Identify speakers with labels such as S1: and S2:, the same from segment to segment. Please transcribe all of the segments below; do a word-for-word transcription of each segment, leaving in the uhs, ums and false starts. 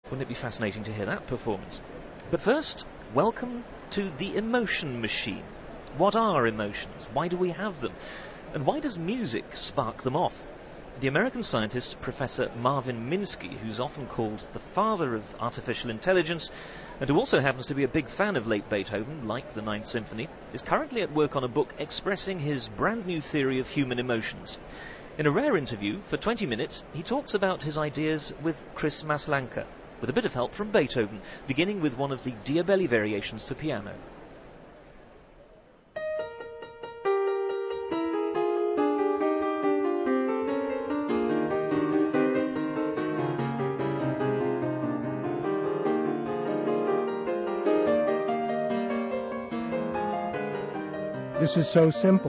S1: Wouldn't it be fascinating to hear that performance? But first, welcome to the emotion machine. What are emotions? Why do we have them? And why does music spark them off? The American scientist Professor Marvin Minsky, who's often called the father of artificial intelligence, and who also happens to be a big fan of late Beethoven, like the Ninth Symphony, is currently at work on a book expressing his brand new theory of human emotions. In a rare interview, for twenty minutes, he talks about his ideas with Chris Maslanka, with a bit of help from Beethoven, beginning with one of the Diabelli variations for piano.
S2: This is so simple.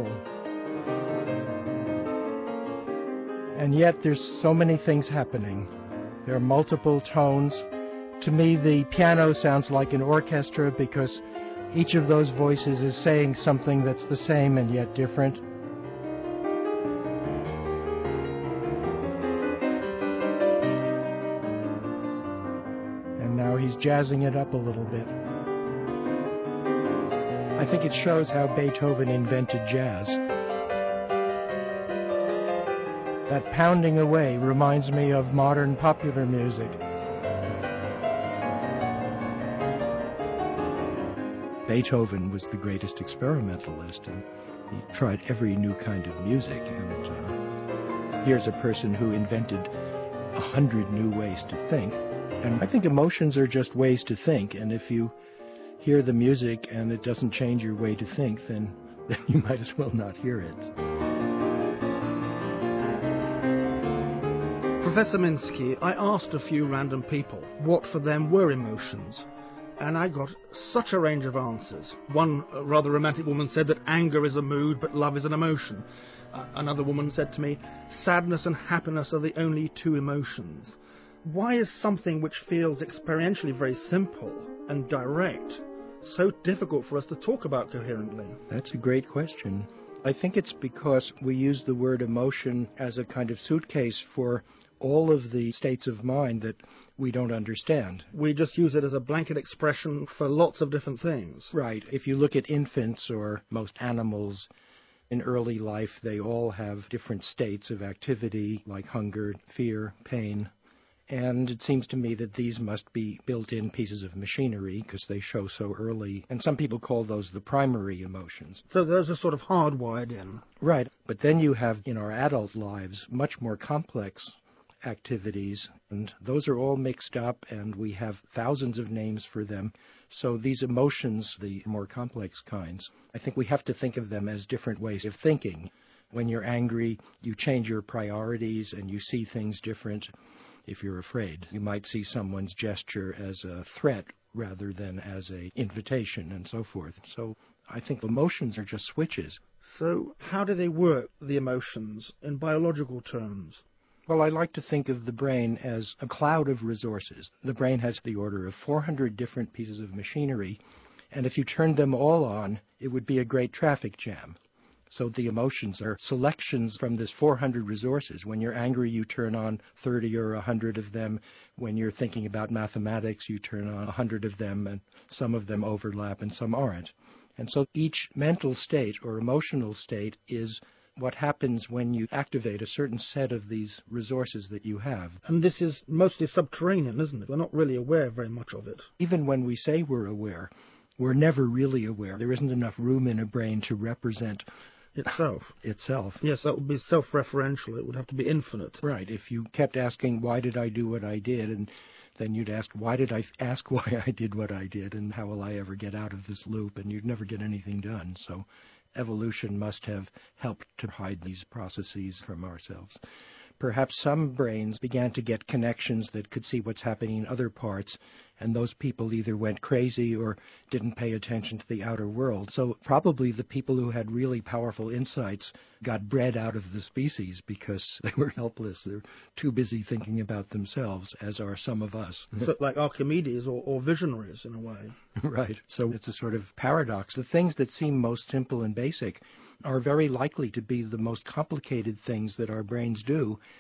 S2: And yet there's so many things happening. There are multiple tones. To me, the piano sounds like an orchestra because each of those voices is saying something that's the same and yet different. And now he's jazzing it up a little bit. I think it shows how Beethoven invented jazz. That pounding away reminds me of modern popular music. Beethoven was the greatest experimentalist, and he tried every new kind of music. And uh, here's a person who invented a hundred new ways to think. And I think emotions are just ways to think, and if you hear the music and it doesn't change your way to think, then, then you might as well not hear it.
S3: Professor Minsky, I asked a few random people what for them were emotions, and I got such a range of answers. One a rather romantic woman said that anger is a mood, but love is an emotion. Uh, another woman said to me, sadness and happiness are the only two emotions. Why is something which feels experientially very simple and direct so difficult for us to talk about coherently?
S2: That's a great question. I think it's because we use the word emotion as a kind of suitcase for all of the states of mind that we don't understand.
S3: We just use it as a blanket expression for lots of different things.
S2: Right. If you look at infants or most animals in early life, they all have different states of activity like hunger, fear, pain. And it seems to me that these must be built-in pieces of machinery because they show so early. And some people call those the primary emotions.
S3: So those are sort of hardwired in.
S2: Right. But then you have, in our adult lives, much more complex activities, and those are all mixed up, and we have thousands of names for them. So these emotions, the more complex kinds, I think we have to think of them as different ways of thinking. When you're angry, you change your priorities and you see things different. If you're afraid, you might see someone's gesture as a threat rather than as an invitation and so forth. So I think emotions are just switches.
S3: So how do they work, the emotions, in biological terms?
S2: Well, I like to think of the brain as a cloud of resources. The brain has the order of four hundred different pieces of machinery, and if you turned them all on, it would be a great traffic jam. So the emotions are selections from this four hundred resources. When you're angry, you turn on thirty or one hundred of them. When you're thinking about mathematics, you turn on one hundred of them, and some of them overlap and some aren't. And so each mental state or emotional state is what happens when you activate a certain set of these resources that you have.
S3: And this is mostly subterranean, isn't it? We're not really aware very much of it.
S2: Even when we say we're aware, we're never really aware. There isn't enough room in a brain to represent
S3: itself.
S2: itself.
S3: Yes, that would be self-referential. It would have to be infinite.
S2: Right. If you kept asking, why did I do what I did? And then you'd ask, why did I ask why I did what I did? And how will I ever get out of this loop? And you'd never get anything done. So evolution must have helped to hide these processes from ourselves. Perhaps some brains began to get connections that could see what's happening in other parts, and those people either went crazy or didn't pay attention to the outer world. So probably the people who had really powerful insights got bred out of the species because they were helpless. They're too busy thinking about themselves, as are some of us.
S3: So, like Archimedes or, or visionaries in a way.
S2: Right. So it's a sort of paradox. The things that seem most simple and basic are very likely to be the most complicated things that our brains do,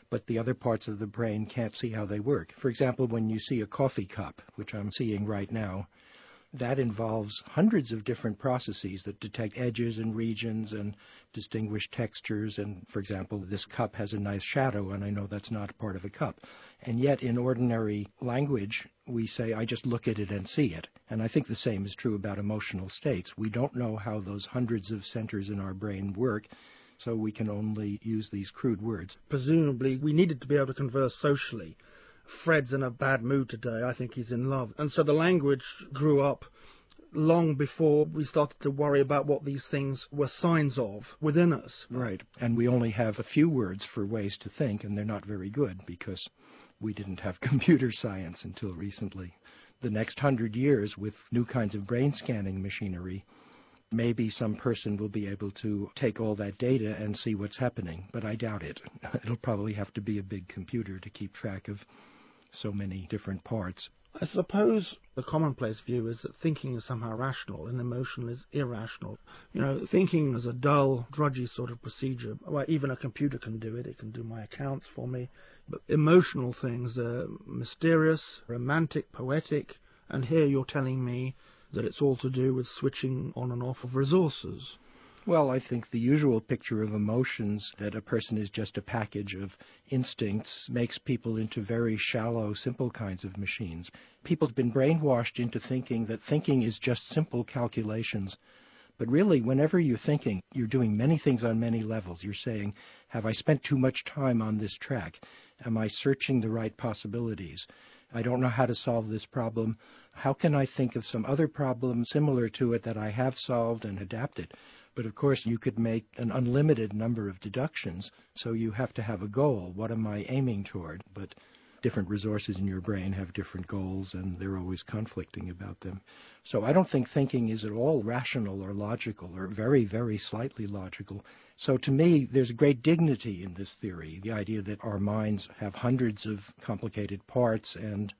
S2: but the other parts of the brain can't see how they work. For example, when you see a coffee cup, which I'm seeing right now, that involves hundreds of different processes that detect edges and regions and distinguish textures. And, for example, this cup has a nice shadow, and I know that's not part of a cup. And yet, in ordinary language, we say, I just look at it and see it. And I think the same is true about emotional states. We don't know how those hundreds of centers in our brain work, so we can only use these crude words.
S3: Presumably, we needed to be able to converse socially. Fred's in a bad mood today. I think he's in love. And so the language grew up long before we started to worry about what these things were signs of within us.
S2: Right. And we only have a few words for ways to think, and they're not very good because we didn't have computer science until recently. The next hundred years, with new kinds of brain scanning machinery, maybe some person will be able to take all that data and see what's happening, but I doubt it. It'll probably have to be a big computer to keep track of so many different parts.
S3: I suppose the commonplace view is that thinking is somehow rational and emotion is irrational. You know, thinking is a dull, drudgy sort of procedure. Well, even a computer can do it. It can do my accounts for me. But emotional things are mysterious, romantic, poetic, and here you're telling me that it's all to do with switching on and off of resources.
S2: Well, I think the usual picture of emotions, that a person is just a package of instincts, makes people into very shallow, simple kinds of machines. People have been brainwashed into thinking that thinking is just simple calculations. But really, whenever you're thinking, you're doing many things on many levels. You're saying, have I spent too much time on this track? Am I searching the right possibilities? I don't know how to solve this problem. How can I think of some other problem similar to it that I have solved and adapted? But of course, you could make an unlimited number of deductions, so you have to have a goal. What am I aiming toward? But different resources in your brain have different goals, and they're always conflicting about them. So I don't think thinking is at all rational or logical, or very, very slightly logical. So to me, there's a great dignity in this theory, the idea that our minds have hundreds of complicated parts, and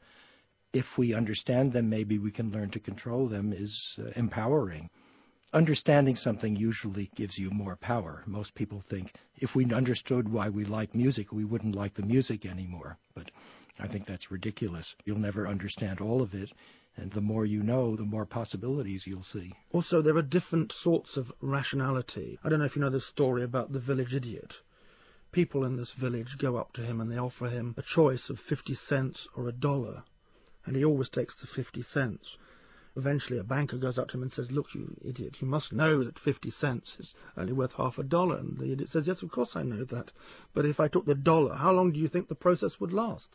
S2: if we understand them, maybe we can learn to control them, is uh, empowering. Understanding something usually gives you more power. Most people think if we understood why we like music, we wouldn't like the music anymore. But I think that's ridiculous. You'll never understand all of it, and the more you know, the more possibilities you'll see.
S3: Also, there are different sorts of rationality. I don't know if you know the story about the village idiot. People in this village go up to him and they offer him a choice of fifty cents or a dollar, and he always takes the fifty cents. Eventually a banker goes up to him and says, look, you idiot, you must know that fifty cents is only worth half a dollar. And the idiot says, yes, of course I know that. But if I took the dollar, how long do you think the process would last?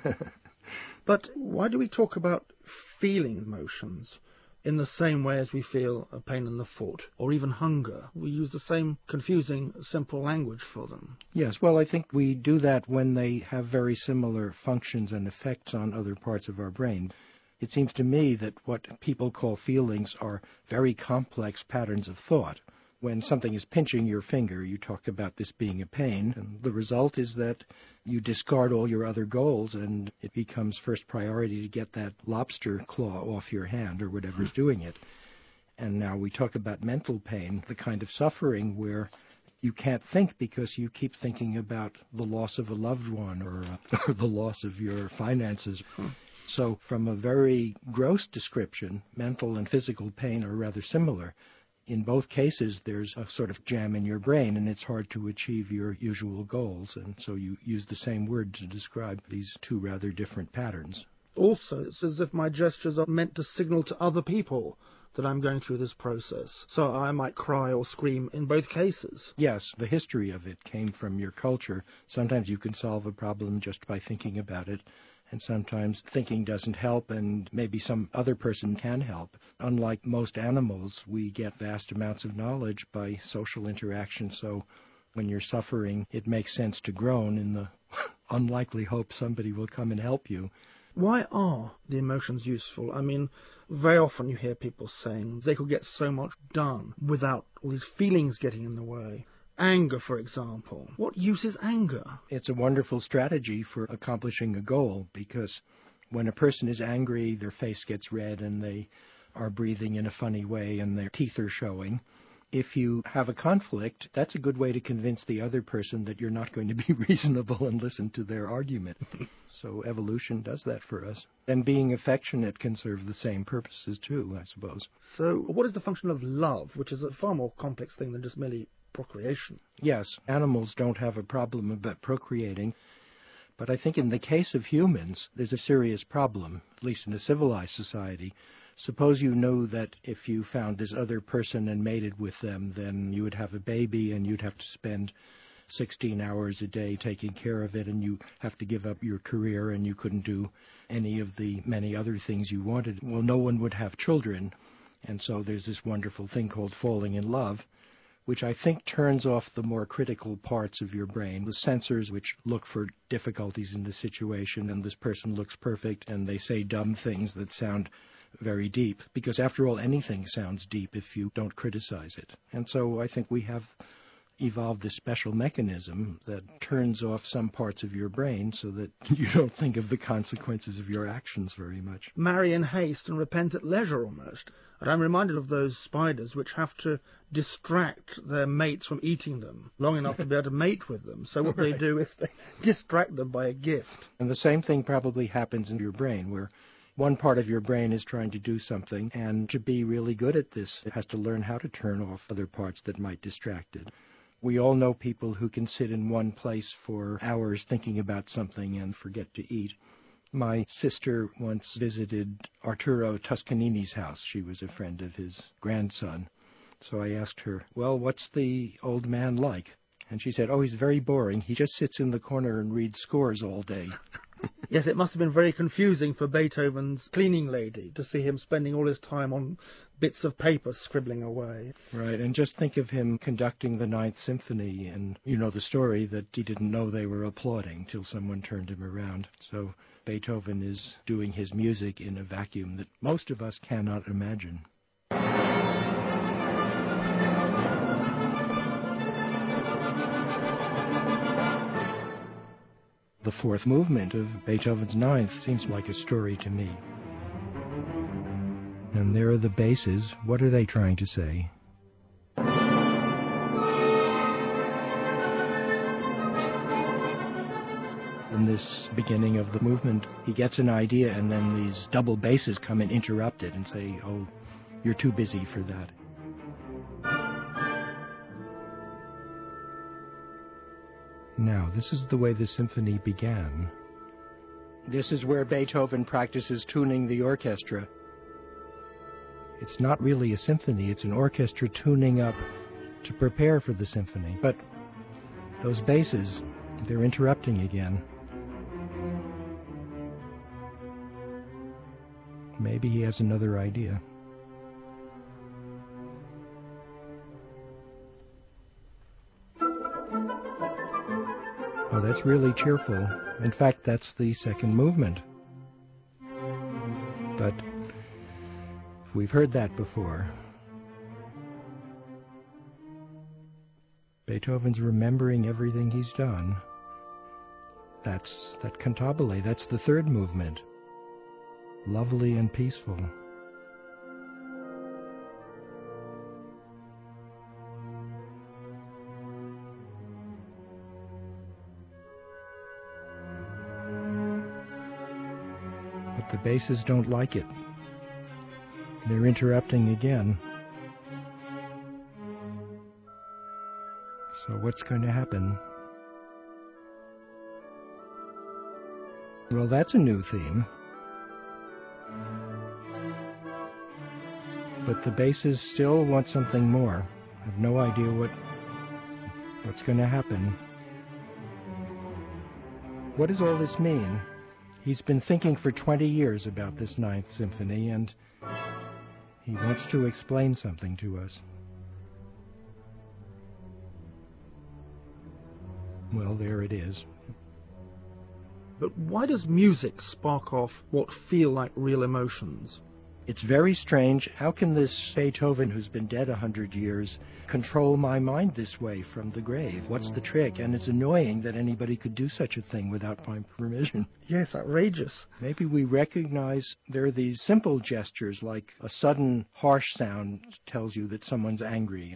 S3: But why do we talk about feeling emotions in the same way as we feel a pain in the foot or even hunger? We use the same confusing, simple language for them.
S2: Yes, well, I think we do that when they have very similar functions and effects on other parts of our brain. It seems to me that what people call feelings are very complex patterns of thought. When something is pinching your finger, you talk about this being a pain, and the result is that you discard all your other goals, and it becomes first priority to get that lobster claw off your hand or whatever's doing it. And now we talk about mental pain, the kind of suffering where you can't think because you keep thinking about the loss of a loved one or, uh, or the loss of your finances. Hmm. So from a very gross description, mental and physical pain are rather similar. In both cases, there's a sort of jam in your brain, and it's hard to achieve your usual goals. And so you use the same word to describe these two rather different patterns.
S3: Also, it's as if my gestures are meant to signal to other people that I'm going through this process. So I might cry or scream in both cases.
S2: Yes, the history of it came from your culture. Sometimes you can solve a problem just by thinking about it. And sometimes thinking doesn't help, and maybe some other person can help. Unlike most animals, we get vast amounts of knowledge by social interaction, so when you're suffering, it makes sense to groan in the unlikely hope somebody will come and help you.
S3: Why are the emotions useful? I mean, very often you hear people saying they could get so much done without all these feelings getting in the way. Anger, for example. What use is anger?
S2: It's a wonderful strategy for accomplishing a goal, because when a person is angry, their face gets red and they are breathing in a funny way and their teeth are showing. if you have a conflict, that's a good way to convince the other person that you're not going to be reasonable and listen to their argument. So evolution does that for us. And being affectionate can serve the same purposes too, I suppose.
S3: So what is the function of love, which is a far more complex thing than just merely procreation?
S2: Yes, animals don't have a problem about procreating. But I think in the case of humans, there's a serious problem, at least in a civilized society. Suppose you know that if you found this other person and mated with them, then you would have a baby and you'd have to spend sixteen hours a day taking care of it, and you have to give up your career and you couldn't do any of the many other things you wanted. Well, no one would have children. And so there's this wonderful thing called falling in love, which I think turns off the more critical parts of your brain, the sensors which look for difficulties in the situation, and this person looks perfect, and they say dumb things that sound very deep, because after all, anything sounds deep if you don't criticize it. And so I think we have evolved a special mechanism that turns off some parts of your brain so that you don't think of the consequences of your actions very much.
S3: Marry in haste and repent at leisure, almost. And I'm reminded of those spiders which have to distract their mates from eating them long enough to be able to mate with them. So what right. they do is they distract them by a gift.
S2: And the same thing probably happens in your brain, where one part of your brain is trying to do something, and to be really good at this, it has to learn how to turn off other parts that might distract it. We all know people who can sit in one place for hours thinking about something and forget to eat. My sister once visited Arturo Toscanini's house. She was a friend of his grandson. So I asked her, well, what's the old man like? And she said, oh, he's very boring. He just sits in the corner and reads scores all day.
S3: Yes, it must have been very confusing for Beethoven's cleaning lady to see him spending all his time on bits of paper scribbling away.
S2: Right, and just think of him conducting the Ninth Symphony, and you know the story that he didn't know they were applauding till someone turned him around. So Beethoven is doing his music in a vacuum that most of us cannot imagine. The fourth movement of Beethoven's Ninth seems like a story to me. And there are the basses. What are they trying to say? In this beginning of the movement, he gets an idea, and then these double basses come and interrupt it and say, oh, you're too busy for that. Now, this is the way the symphony began. This is where Beethoven practices tuning the orchestra. It's not really a symphony, it's an orchestra tuning up to prepare for the symphony. But those basses, they're interrupting again. Maybe he has another idea. Oh, that's really cheerful. In fact, that's the second movement. But we've heard that before. Beethoven's remembering everything he's done. That's that cantabile. That's the third movement. Lovely and peaceful. The basses don't like it. They're interrupting again. So what's going to happen? Well, that's a new theme. But the basses still want something more. I have no idea what what's going to happen. What does all this mean? He's been thinking for twenty years about this Ninth Symphony, and he wants to explain something to us. Well, there it is.
S3: But why does music spark off what feel like real emotions?
S2: It's very strange. How can this Beethoven, who's been dead a hundred years, control my mind this way from the grave? What's the trick? And it's annoying that anybody could do such a thing without my permission.
S3: Yes, outrageous.
S2: Maybe we recognize there are these simple gestures, like a sudden harsh sound tells you that someone's angry.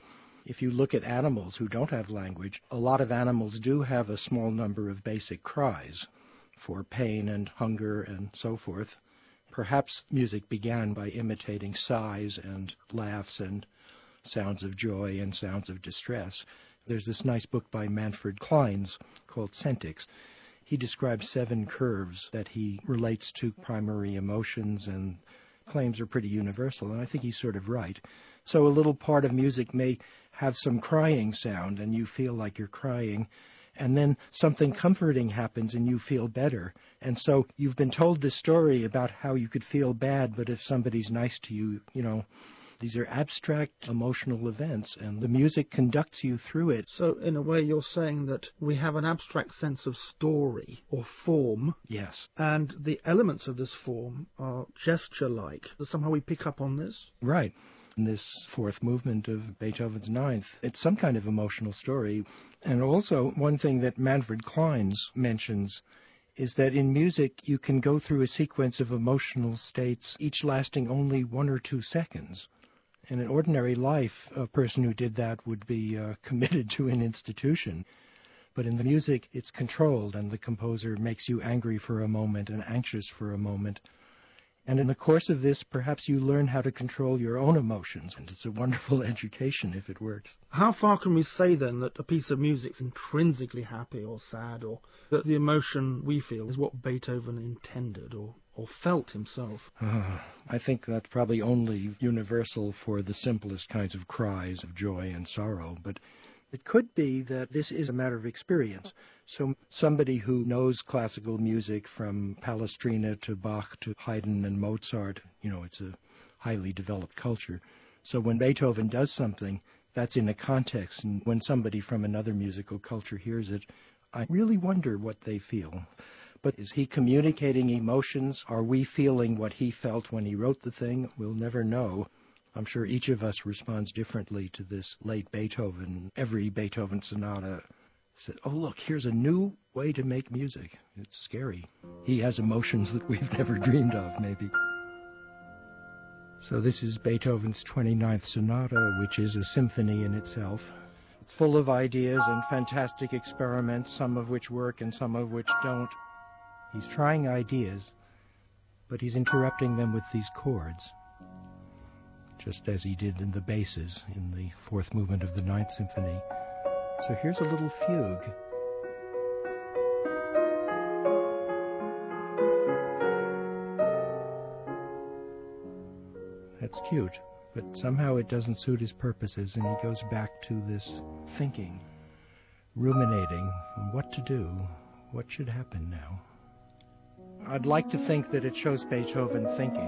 S2: If you look at animals who don't have language, a lot of animals do have a small number of basic cries for pain and hunger and so forth. Perhaps music began by imitating sighs and laughs and sounds of joy and sounds of distress. There's this nice book by Manfred Clynes called Sentics. He describes seven curves that he relates to primary emotions and claims are pretty universal, and I think he's sort of right. So a little part of music may have some crying sound, and you feel like you're crying, and then something comforting happens and you feel better. And so you've been told this story about how you could feel bad, but if somebody's nice to you, you know, these are abstract emotional events, and the music conducts you through it.
S3: So, in a way, you're saying that we have an abstract sense of story or form.
S2: Yes.
S3: And the elements of this form are gesture-like. Somehow we pick up on this?
S2: Right. In this fourth movement of Beethoven's Ninth, it's some kind of emotional story. And also, one thing that Manfred Clynes mentions is that in music you can go through a sequence of emotional states, each lasting only one or two seconds. In an ordinary life, a person who did that would be uh, committed to an institution. But in the music, it's controlled, and the composer makes you angry for a moment and anxious for a moment. And in the course of this, perhaps you learn how to control your own emotions, and it's a wonderful education if it works.
S3: How far can we say, then, that a piece of music is intrinsically happy or sad, or that the emotion we feel is what Beethoven intended or, or felt himself?
S2: Uh, I think that's probably only universal for the simplest kinds of cries of joy and sorrow, but it could be that this is a matter of experience. So somebody who knows classical music from Palestrina to Bach to Haydn and Mozart, you know, it's a highly developed culture. So when Beethoven does something, that's in a context, and when somebody from another musical culture hears it, I really wonder what they feel. But is he communicating emotions? Are we feeling what he felt when he wrote the thing? We'll never know. I'm sure each of us responds differently to this late Beethoven. Every Beethoven sonata said, oh, look, here's a new way to make music. It's scary. He has emotions that we've never dreamed of, maybe. So this is Beethoven's twenty-ninth Sonata, which is a symphony in itself. It's full of ideas and fantastic experiments, some of which work and some of which don't. He's trying ideas, but he's interrupting them with these chords, just as he did in the basses in the fourth movement of the Ninth Symphony. So here's a little fugue. That's cute, but somehow it doesn't suit his purposes, and he goes back to this thinking, ruminating, what to do, what should happen now. I'd like to think that it shows Beethoven thinking.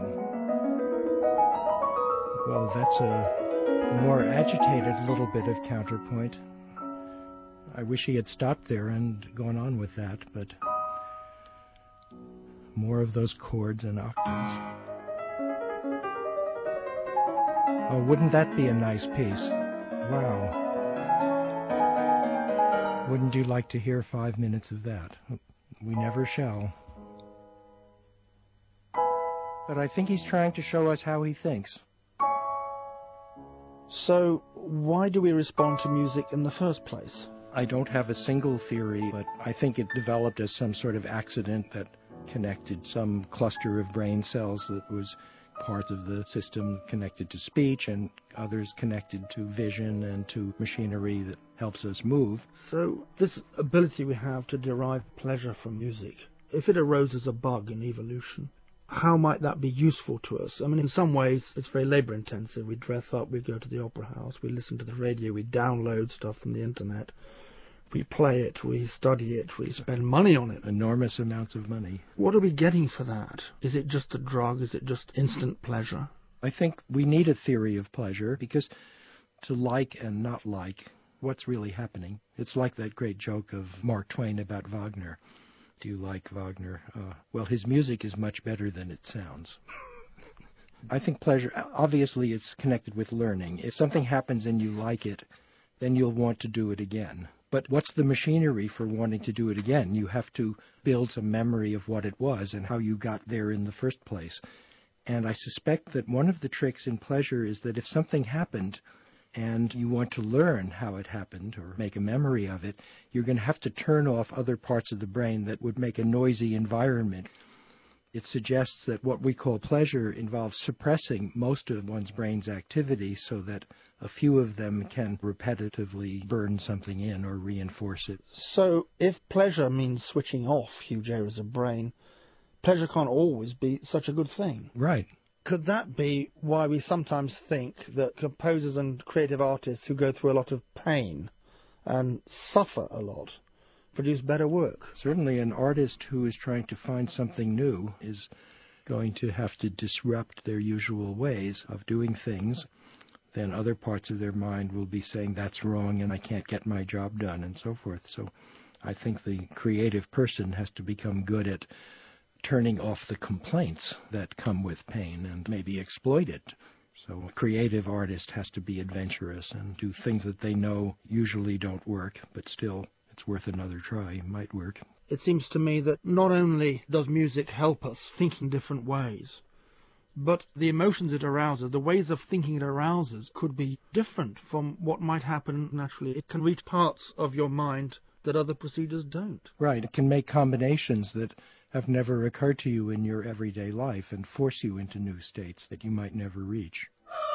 S2: Well, that's a more agitated little bit of counterpoint. I wish he had stopped there and gone on with that, but more of those chords and octaves. Oh, wouldn't that be a nice piece? Wow. Wouldn't you like to hear five minutes of that? We never shall. But I think he's trying to show us how he thinks.
S3: So, why do we respond to music in the first place?
S2: I don't have a single theory, but I think it developed as some sort of accident that connected some cluster of brain cells that was part of the system connected to speech, and others connected to vision and to machinery that helps us move.
S3: So, this ability we have to derive pleasure from music, if it arose as a bug in evolution, how might that be useful to us? I mean, in some ways, it's very labour-intensive. We dress up, we go to the opera house, we listen to the radio, we download stuff from the internet, we play it, we study it, we spend money on it.
S2: Enormous amounts of money.
S3: What are we getting for that? Is it just a drug? Is it just instant pleasure?
S2: I think we need a theory of pleasure, because to like and not like, what's really happening? It's like that great joke of Mark Twain about Wagner. Do you like Wagner? Uh, well, his music is much better than it sounds. I think pleasure, obviously it's connected with learning. If something happens and you like it, then you'll want to do it again. But what's the machinery for wanting to do it again? You have to build some memory of what it was and how you got there in the first place. And I suspect that one of the tricks in pleasure is that if something happened and you want to learn how it happened or make a memory of it, you're going to have to turn off other parts of the brain that would make a noisy environment. It suggests that what we call pleasure involves suppressing most of one's brain's activity so that a few of them can repetitively burn something in or reinforce it.
S3: So if pleasure means switching off huge areas of brain, pleasure can't always be such a good thing.
S2: Right.
S3: Could that be why we sometimes think that composers and creative artists who go through a lot of pain and suffer a lot produce better work?
S2: Certainly an artist who is trying to find something new is going to have to disrupt their usual ways of doing things. Then other parts of their mind will be saying, that's wrong and I can't get my job done, and so forth. So I think the creative person has to become good at turning off the complaints that come with pain and maybe exploit it. So a creative artist has to be adventurous and do things that they know usually don't work, but still it's worth another try, might work.
S3: It seems to me that not only does music help us think in different ways, but the emotions it arouses, the ways of thinking it arouses, could be different from what might happen naturally. It can reach parts of your mind that other procedures don't.
S2: Right, it can make combinations that have never occurred to you in your everyday life and force you into new states that you might never reach.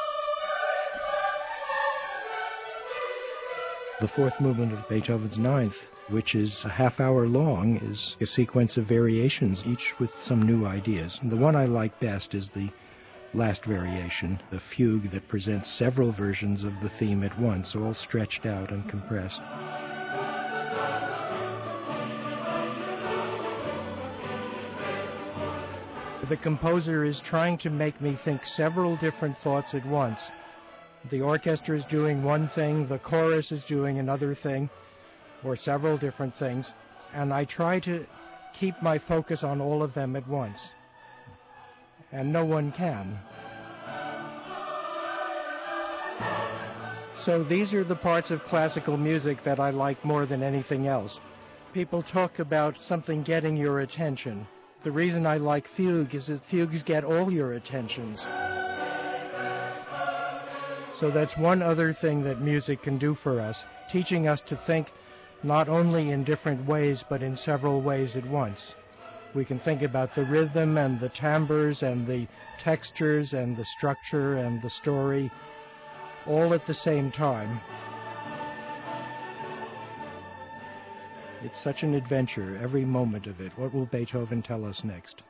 S2: The fourth movement of Beethoven's Ninth, which is a half hour long, is a sequence of variations, each with some new ideas. And the one I like best is the last variation, the fugue that presents several versions of the theme at once, all stretched out and compressed. The composer is trying to make me think several different thoughts at once. The orchestra is doing one thing, the chorus is doing another thing, or several different things, and I try to keep my focus on all of them at once. And no one can. So these are the parts of classical music that I like more than anything else. People talk about something getting your attention. The reason I like fugue is that fugues get all your attentions. So that's one other thing that music can do for us, teaching us to think not only in different ways, but in several ways at once. We can think about the rhythm and the timbres and the textures and the structure and the story all at the same time. It's such an adventure, every moment of it. What will Beethoven tell us next?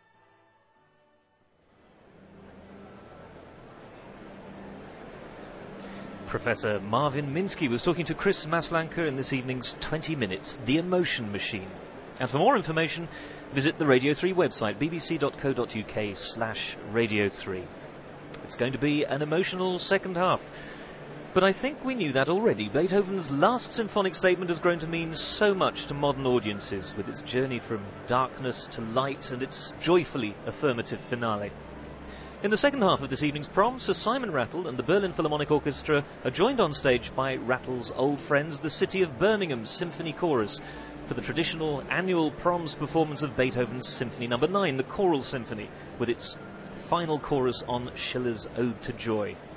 S1: Professor Marvin Minsky was talking to Chris Maslanka in this evening's twenty minutes, The Emotion Machine. And for more information, visit the Radio three website, bbc.co.uk slash Radio three. It's going to be an emotional second half. But I think we knew that already. Beethoven's last symphonic statement has grown to mean so much to modern audiences, with its journey from darkness to light and its joyfully affirmative finale. In the second half of this evening's prom, Sir Simon Rattle and the Berlin Philharmonic Orchestra are joined on stage by Rattle's old friends, the City of Birmingham Symphony Chorus, for the traditional annual proms performance of Beethoven's Symphony number nine, the Choral Symphony, with its final chorus on Schiller's Ode to Joy.